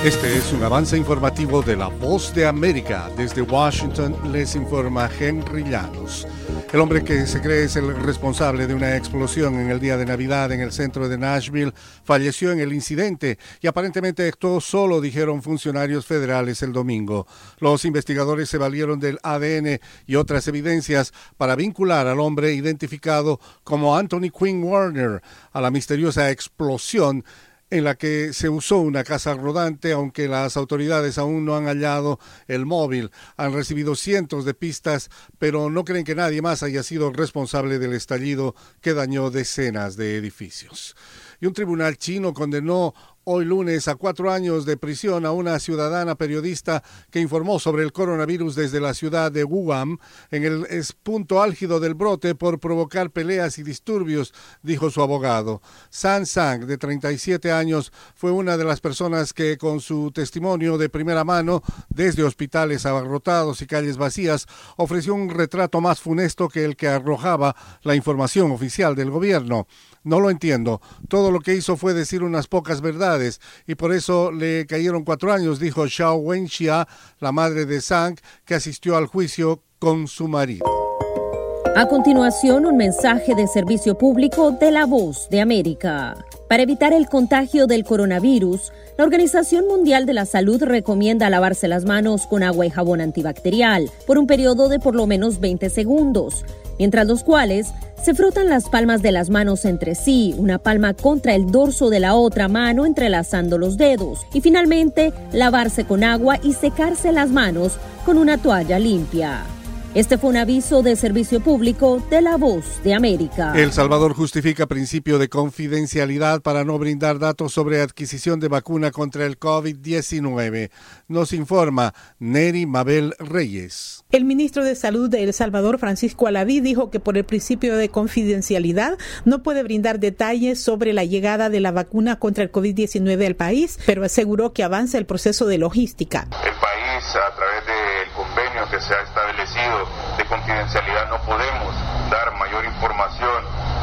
Este es un avance informativo de La Voz de América. Desde Washington les informa Henry Llanos. El hombre que se cree es el responsable de una explosión en el día de Navidad en el centro de Nashville falleció en el incidente y aparentemente actuó solo, dijeron funcionarios federales el domingo. Los investigadores se valieron del ADN y otras evidencias para vincular al hombre identificado como Anthony Quinn Warner a la misteriosa explosión en la que se usó una casa rodante, aunque las autoridades aún no han hallado el móvil. Han recibido cientos de pistas, pero no creen que nadie más haya sido responsable del estallido que dañó decenas de edificios. Y un tribunal chino condenó hoy lunes a 4 años de prisión a una ciudadana periodista que informó sobre el coronavirus desde la ciudad de Wuhan en el punto álgido del brote por provocar peleas y disturbios, dijo su abogado. San Sang, de 37 años, fue una de las personas que, con su testimonio de primera mano, desde hospitales abarrotados y calles vacías, ofreció un retrato más funesto que el que arrojaba la información oficial del gobierno. No lo entiendo. Todo lo que hizo fue decir unas pocas verdades y por eso le cayeron 4 años, dijo Xiao Wenxia, la madre de Sang, que asistió al juicio con su marido. A continuación, un mensaje de servicio público de La Voz de América. Para evitar el contagio del coronavirus, la Organización Mundial de la Salud recomienda lavarse las manos con agua y jabón antibacterial por un periodo de por lo menos 20 segundos, mientras los cuales se frotan las palmas de las manos entre sí, una palma contra el dorso de la otra mano entrelazando los dedos, y finalmente lavarse con agua y secarse las manos con una toalla limpia. Este fue un aviso de servicio público de La Voz de América. El Salvador justifica principio de confidencialidad para no brindar datos sobre adquisición de vacuna contra el COVID-19. Nos informa Neri Mabel Reyes. El ministro de Salud de El Salvador, Francisco Alaví, dijo que por el principio de confidencialidad no puede brindar detalles sobre la llegada de la vacuna contra el COVID-19 al país, pero aseguró que avanza el proceso de logística. El país, a través del convenio que se ha establecido de confidencialidad, no podemos dar mayor información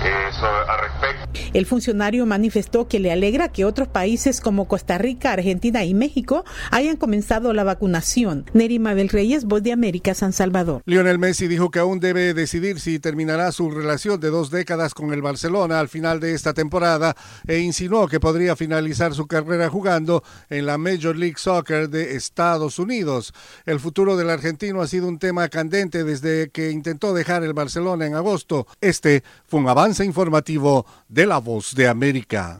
al respecto. El funcionario manifestó que le alegra que otros países como Costa Rica, Argentina y México hayan comenzado la vacunación. Neri Mabel Reyes, Voz de América, San Salvador. Lionel Messi dijo que aún debe decidir si terminará su relación de 2 décadas con el Barcelona al final de esta temporada e insinuó que podría finalizar su carrera jugando en la Major League Soccer de Estados Unidos. El futuro del argentino ha sido un tema candente desde que intentó dejar el Barcelona en agosto. Este fue un avance informativo de La Voz de América.